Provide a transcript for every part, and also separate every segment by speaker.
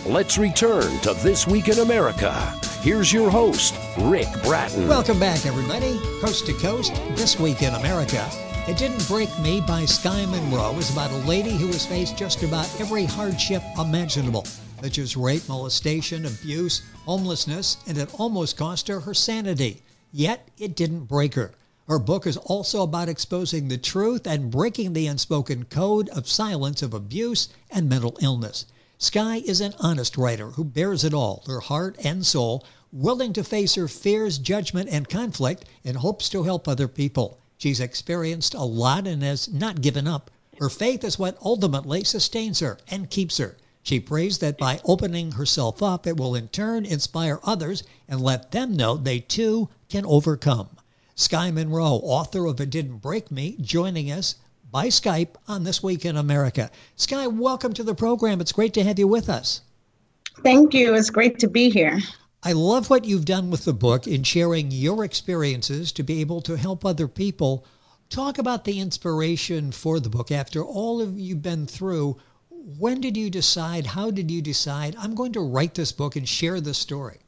Speaker 1: Let's return to This Week in America. Here's your host, Rick Bratton.
Speaker 2: Welcome back, everybody. Coast to Coast, This Week in America. It Didn't Break Me by Sky Monroe is about a lady who has faced just about every hardship imaginable, such as rape, molestation, abuse, homelessness, and it almost cost her sanity. Yet, it didn't break her. Her book is also about exposing the truth and breaking the unspoken code of silence of abuse and mental illness. Sky is an honest writer who bears it all, her heart and soul, willing to face her fears, judgment, and conflict in hopes to help other people. She's experienced a lot and has not given up. Her faith is what ultimately sustains her and keeps her. She prays that by opening herself up, it will in turn inspire others and let them know they too can overcome. Sky Monroe, author of It Didn't Break Me, joining us by Skype on This Week in America. Sky, welcome to the program. It's great to have you with us.
Speaker 3: Thank you. It's great to be here.
Speaker 2: I love what you've done with the book in sharing your experiences to be able to help other people. Talk about the inspiration for the book. After all of you've been through, when did you decide, how did you decide, I'm going to write this book and share this story?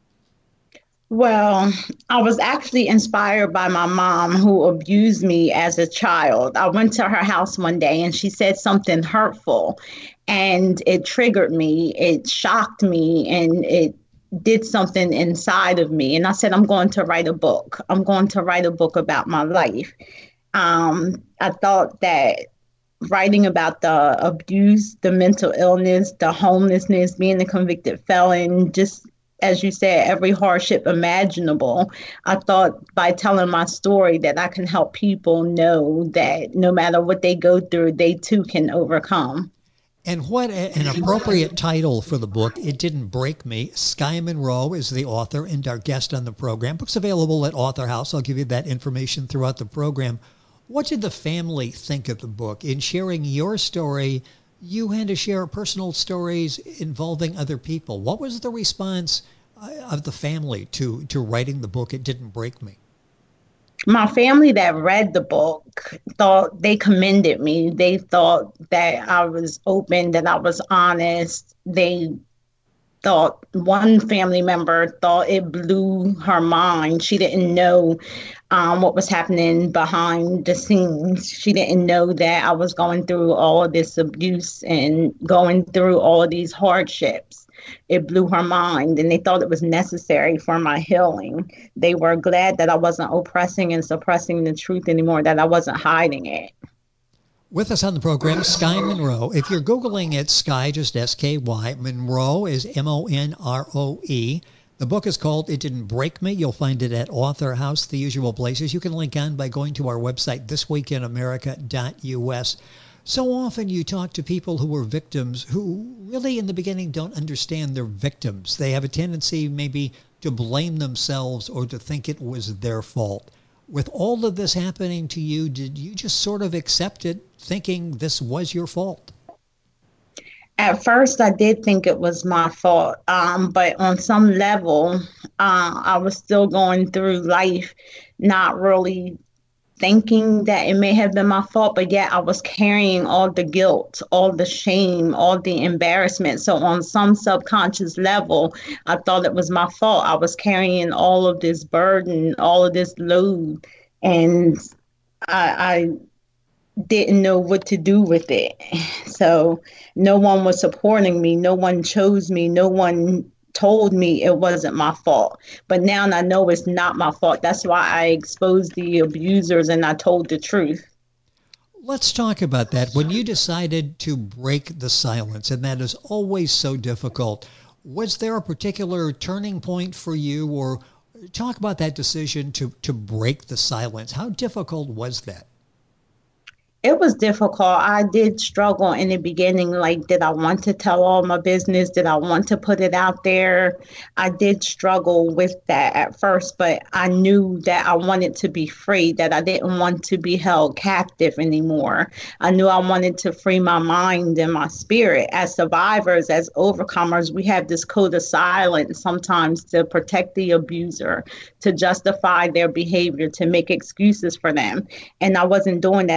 Speaker 3: Well, I was actually inspired by my mom who abused me as a child. I went to her house one day and she said something hurtful and it triggered me. It shocked me and it did something inside of me. And I said, I'm going to write a book. I'm going to write a book about my life. I thought that writing about the abuse, the mental illness, the homelessness, being a convicted felon, just as you said, every hardship imaginable. I thought by telling my story that I can help people know that no matter what they go through, they too can overcome.
Speaker 2: And what an appropriate title for the book, It Didn't Break Me. Sky Monroe is the author and our guest on the program. Book's available at Author House. I'll give you that information throughout the program. What did the family think of the book? In sharing your story, you had to share personal stories involving other people. What was the response of the family to writing the book, It Didn't Break Me?
Speaker 3: My family that read the book thought they commended me. They thought that I was open, that I was honest. They thought, one family member thought it blew her mind. She didn't know what was happening behind the scenes. She didn't know that I was going through all of this abuse and going through all of these hardships. It blew her mind, and they thought it was necessary for my healing. They were glad that I wasn't oppressing and suppressing the truth anymore, that I wasn't hiding it.
Speaker 2: With us on the program, Sky Monroe. If you're Googling it, Sky, just S-K-Y. Monroe is M-O-N-R-O-E. The book is called It Didn't Break Me. You'll find it at Author House, the usual places. You can link on by going to our website, thisweekinamerica.us. So often you talk to people who are victims who really in the beginning don't understand they're victims. They have a tendency maybe to blame themselves or to think it was their fault. With all of this happening to you, did you just sort of accept it thinking this was your fault?
Speaker 3: At first, I did think it was my fault, but on some level, I was still going through life not really thinking that it may have been my fault, but yet I was carrying all the guilt, all the shame, all the embarrassment. So on some subconscious level, I thought it was my fault. I was carrying all of this burden, all of this load, and I didn't know what to do with it. So no one was supporting me. No one chose me. No one told me it wasn't my fault. But now I know it's not my fault. That's why I exposed the abusers and I told the truth.
Speaker 2: Let's talk about that. When you decided to break the silence, and that is always so difficult, was there a particular turning point for you, or talk about that decision to break the silence? How difficult was that?
Speaker 3: It was difficult. I did struggle in the beginning. Like, did I want to tell all my business? Did I want to put it out there? I did struggle with that at first, but I knew that I wanted to be free, that I didn't want to be held captive anymore. I knew I wanted to free my mind and my spirit. As survivors, as overcomers, we have this code of silence sometimes to protect the abuser, to justify their behavior, to make excuses for them. And I wasn't doing that anymore.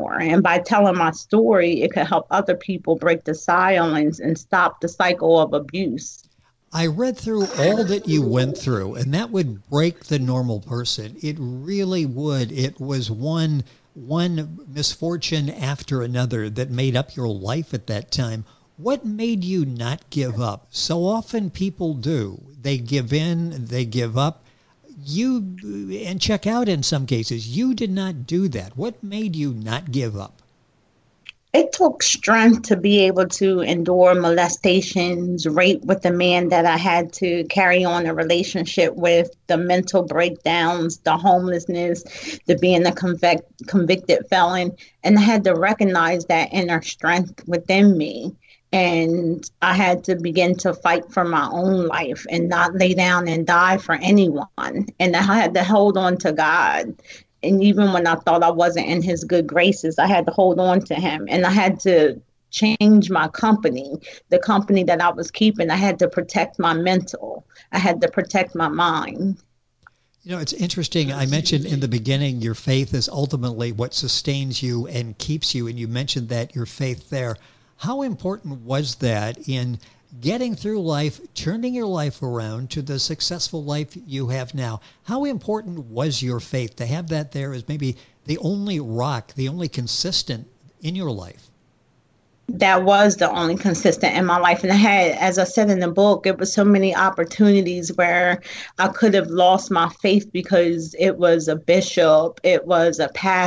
Speaker 3: more. And by telling my story, it could help other people break the silence and stop the cycle of abuse.
Speaker 2: I read through all that you went through, and that would break the normal person. It really would. It was one misfortune after another that made up your life at that time. What made you not give up? So often people do. They give in, they give up. You, and check out in some cases, you did not do that. What made you not give up?
Speaker 3: It took strength to be able to endure molestations, rape with the man that I had to carry on a relationship with, the mental breakdowns, the homelessness, the being a convicted felon. And I had to recognize that inner strength within me. And I had to begin to fight for my own life and not lay down and die for anyone. And I had to hold on to God. And even when I thought I wasn't in his good graces, I had to hold on to him. And I had to change my company, the company that I was keeping. I had to protect my mental. I had to protect my mind.
Speaker 2: You know, it's interesting. I mentioned in the beginning, your faith is ultimately what sustains you and keeps you. And you mentioned that your faith there. How important was that in getting through life, turning your life around to the successful life you have now? How important was your faith to have that there as maybe the only rock, the only consistent in your life?
Speaker 3: That was the only consistent in my life. And I had, as I said in the book, it was so many opportunities where I could have lost my faith because it was a bishop, it was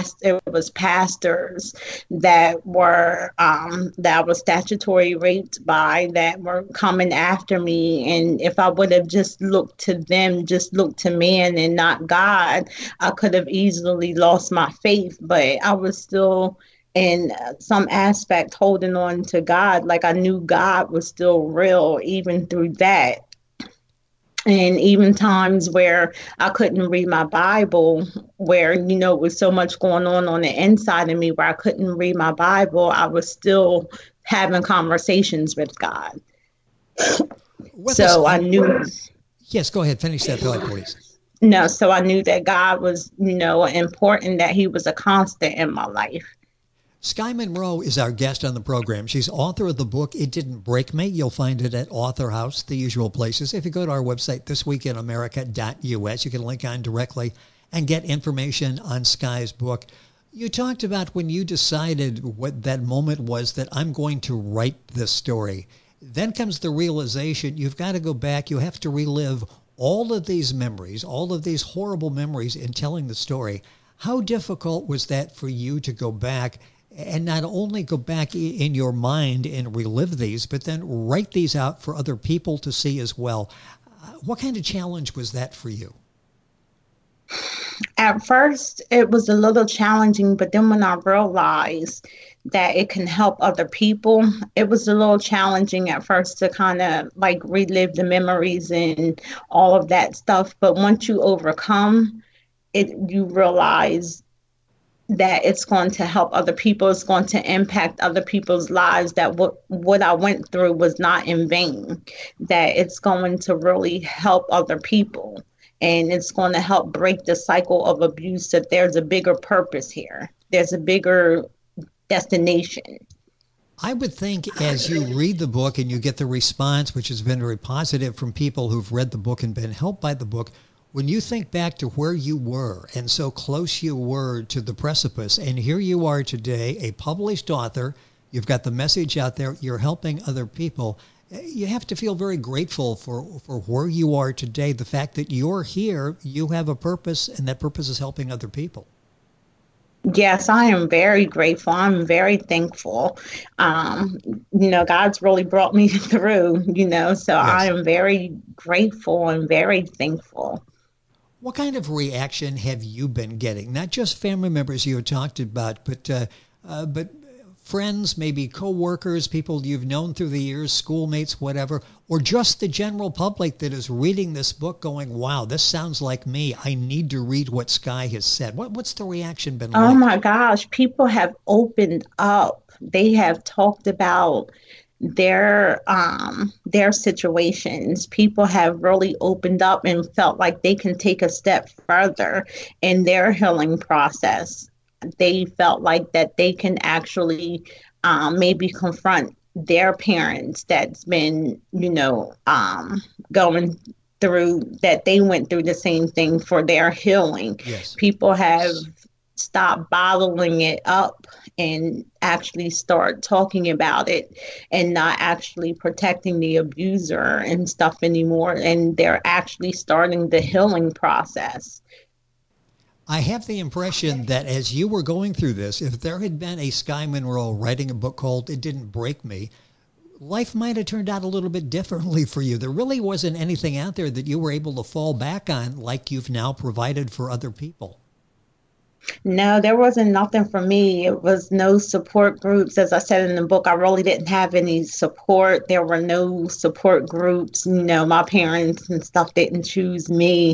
Speaker 3: pastors that were that I was statutory raped by, that were coming after me. And if I would have just looked to them, just looked to man and not God, I could have easily lost my faith. But I was still in some aspect holding on to God, like I knew God was still real even through that. And even times where I couldn't read my Bible, where, you know, with so much going on the inside of me where I couldn't read my Bible, I was still having conversations with God. So I knew.
Speaker 2: Yes, go ahead. Finish that thought, please.
Speaker 3: No, so I knew that God was, you know, important, that he was a constant in my life.
Speaker 2: Sky Monroe is our guest on the program. She's author of the book, It Didn't Break Me. You'll find it at Author House, the usual places. If you go to our website, thisweekinamerica.us, you can link on directly and get information on Sky's book. You talked about when you decided what that moment was that I'm going to write this story. Then comes the realization you've got to go back. You have to relive all of these memories, all of these horrible memories in telling the story. How difficult was that for you to go back and not only go back in your mind and relive these, but then write these out for other people to see as well? What kind of challenge was that for you?
Speaker 3: At first, it was a little challenging, but then when I realized that it can help other people, it was a little challenging at first to kind of like relive the memories and all of that stuff. But once you overcome it, you realize that it's going to help other people. It's going to impact other people's lives, that what I went through was not in vain, that it's going to really help other people. And it's going to help break the cycle of abuse, that there's a bigger purpose here. There's a bigger destination.
Speaker 2: I would think as you read the book and you get the response, which has been very positive from people who've read the book and been helped by the book, when you think back to where you were and so close you were to the precipice, and here you are today, a published author, you've got the message out there, you're helping other people, you have to feel very grateful for where you are today, the fact that you're here, you have a purpose, and that purpose is helping other people.
Speaker 3: Yes, I am very grateful. I'm very thankful. God's really brought me through, so yes. I am very grateful and very thankful.
Speaker 2: What kind of reaction have you been getting? Not just family members you had talked about, but friends, maybe coworkers, people you've known through the years, schoolmates, whatever, or just the general public that is reading this book going, wow, this sounds like me. I need to read what Sky has said. What's the reaction been like?
Speaker 3: Oh my gosh, people have opened up. They have talked about their situations. People have really opened up and felt like they can take a step further in their healing process. they felt like that they can actually maybe confront their parents that's been, going through that they went through the same thing for their healing.
Speaker 2: Yes.
Speaker 3: People have stopped bottling it up and actually start talking about it and not actually protecting the abuser and stuff anymore. And they're actually starting the healing process.
Speaker 2: I have the impression that as you were going through this, if there had been a Sky Monroe writing a book called It Didn't Break Me, life might have turned out a little bit differently for you. There really wasn't anything out there that you were able to fall back on like you've now provided for other people.
Speaker 3: No, there wasn't nothing for me. It was no support groups. As I said in the book, I really didn't have any support. There were no support groups. My parents and stuff didn't choose me.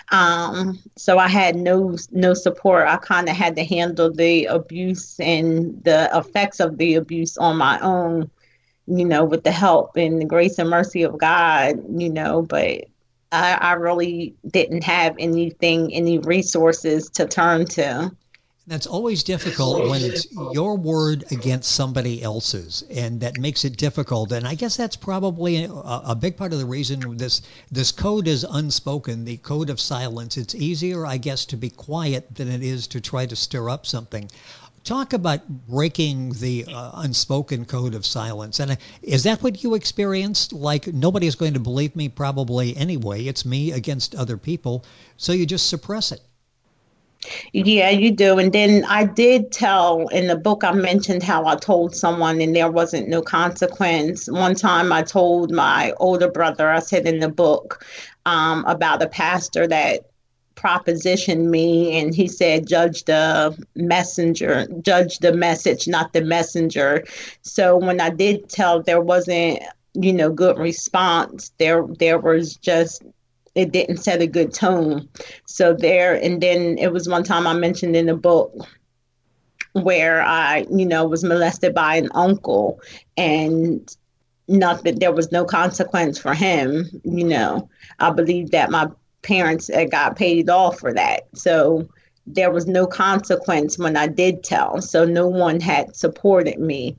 Speaker 3: So I had no support. I kind of had to handle the abuse and the effects of the abuse on my own, with the help and the grace and mercy of God, but I really didn't have any resources to turn to.
Speaker 2: That's always difficult when it's your word against somebody else's, and that makes it difficult. And I guess that's probably a big part of the reason this code is unspoken, the code of silence. It's easier, I guess, to be quiet than it is to try to stir up something. Talk about breaking the unspoken code of silence. And is that what you experienced? Like, nobody's going to believe me probably anyway. It's me against other people. So you just suppress it.
Speaker 3: Yeah, you do. And then I did tell in the book, I mentioned how I told someone and there wasn't no consequence. One time I told my older brother, I said in the book, about a pastor that propositioned me, and he said, judge the messenger, judge the message, not the messenger. So when I did tell, there wasn't, good response. There was just, it didn't set a good tone. So and then it was one time I mentioned in the book where I, was molested by an uncle, and nothing, there was no consequence for him. I believe that my parents got paid off for that. So there was no consequence when I did tell. So no one had supported me.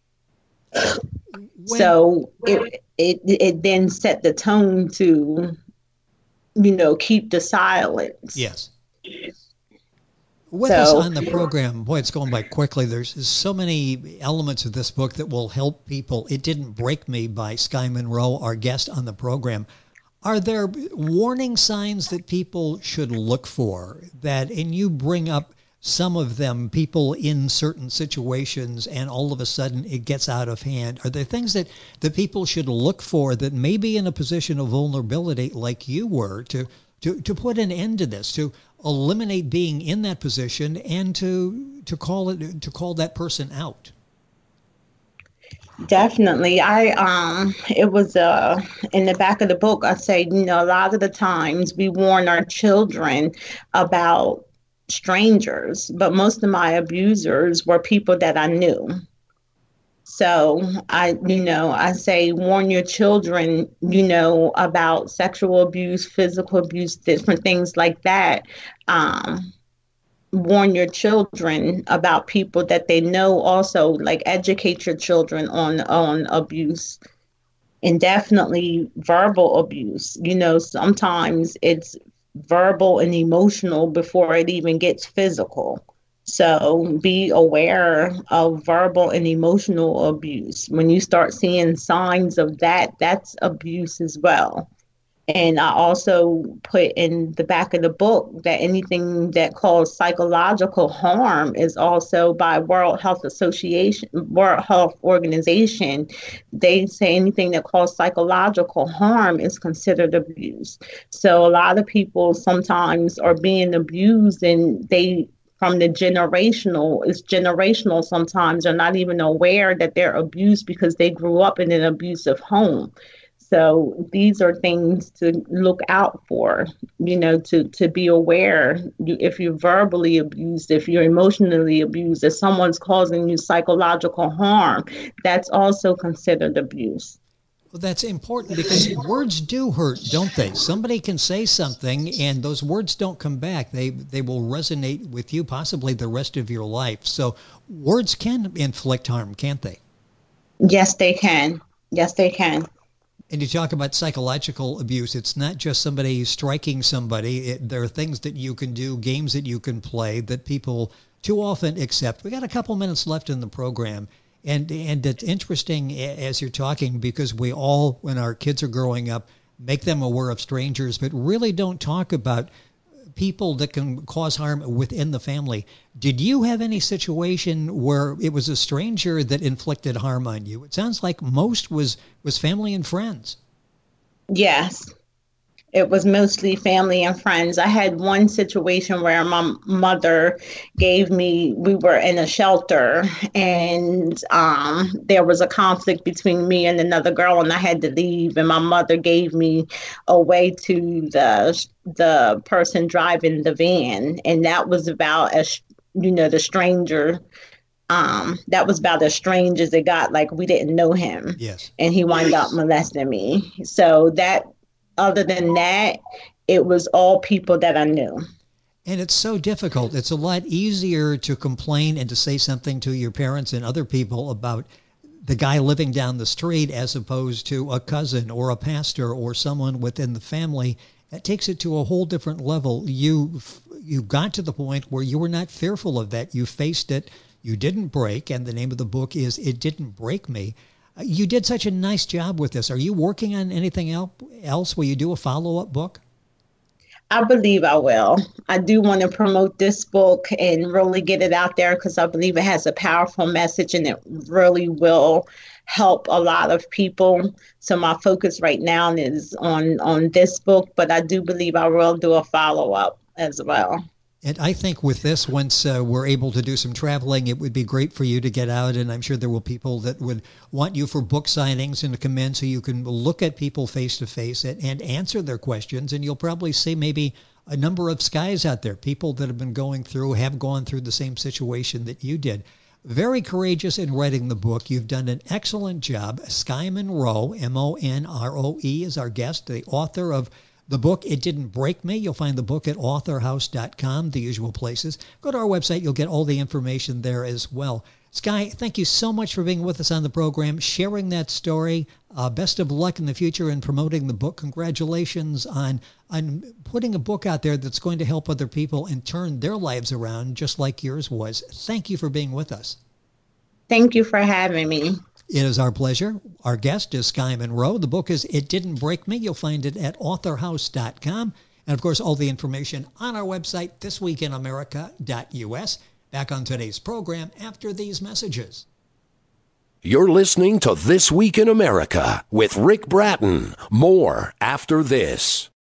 Speaker 3: So it then set the tone to, keep the silence.
Speaker 2: Yes. With us on the program, boy, it's going by quickly. There's so many elements of this book that will help people. It Didn't Break Me by Sky Monroe, our guest on the program. Are there warning signs that people should look for and you bring up some of them, people in certain situations, and all of a sudden it gets out of hand? Are there things that people should look for that may be in a position of vulnerability like you were to put an end to this, to eliminate being in that position and to call that person out?
Speaker 3: Definitely. It was in the back of the book, I say, a lot of the times we warn our children about strangers, but most of my abusers were people that I knew. So I say, warn your children, about sexual abuse, physical abuse, different things like that. Warn your children about people that they know, also like educate your children on abuse, and definitely verbal abuse. Sometimes it's verbal and emotional before it even gets physical. So be aware of verbal and emotional abuse. When you start seeing signs of that, that's abuse as well. And I also put in the back of the book that anything that causes psychological harm is also by World Health Organization. They say anything that causes psychological harm is considered abuse. So a lot of people sometimes are being abused, and from it's generational sometimes. They're not even aware that they're abused because they grew up in an abusive home. So these are things to look out for, to be aware. If you're verbally abused, if you're emotionally abused, if someone's causing you psychological harm, that's also considered abuse.
Speaker 2: Well, that's important because words do hurt, don't they? Somebody can say something and those words don't come back. They will resonate with you possibly the rest of your life. So words can inflict harm, can't they?
Speaker 3: Yes, they can. Yes, they can.
Speaker 2: And you talk about psychological abuse. It's not just somebody striking somebody. There are things that you can do, games that you can play that people too often accept. We got a couple minutes left in the program. And it's interesting as you're talking because we all, when our kids are growing up, make them aware of strangers, but really don't talk about people that can cause harm within the family. Did you have any situation where it was a stranger that inflicted harm on you? It sounds like most was family and friends.
Speaker 3: Yes. It was mostly family and friends. I had one situation where my mother we were in a shelter and there was a conflict between me and another girl and I had to leave and my mother gave me away to the person driving the van. And that was about, the stranger. That was about as strange as it got. Like we didn't know him.
Speaker 2: Yes.
Speaker 3: And he wound up molesting me. So other than that, it was all people that I knew.
Speaker 2: And it's so difficult. It's a lot easier to complain and to say something to your parents and other people about the guy living down the street as opposed to a cousin or a pastor or someone within the family. It takes it to a whole different level. You got to the point where you were not fearful of that. You faced it. You didn't break. And the name of the book is It Didn't Break Me. You did such a nice job with this. Are you working on anything else? Will you do a follow-up book?
Speaker 3: I believe I will. I do want to promote this book and really get it out there because I believe it has a powerful message and it really will help a lot of people. So my focus right now is on this book, but I do believe I will do a follow-up as well.
Speaker 2: And I think with this, once we're able to do some traveling, it would be great for you to get out. And I'm sure there will be people that would want you for book signings and to come in so you can look at people face to face and answer their questions. And you'll probably see maybe a number of Skies out there, people that have gone through the same situation that you did. Very courageous in writing the book. You've done an excellent job. Sky Monroe, Monroe, is our guest, the author of the book, It Didn't Break Me. You'll find the book at authorhouse.com, the usual places. Go to our website. You'll get all the information there as well. Sky, thank you so much for being with us on the program, sharing that story. Best of luck in the future in promoting the book. Congratulations on putting a book out there that's going to help other people and turn their lives around just like yours was. Thank you for being with us.
Speaker 3: Thank you for having me.
Speaker 2: It is our pleasure. Our guest is Sky Monroe. The book is It Didn't Break Me. You'll find it at authorhouse.com. And, of course, all the information on our website, thisweekinamerica.us. Back on today's program after these messages.
Speaker 1: You're listening to This Week in America with Rick Bratton. More after this.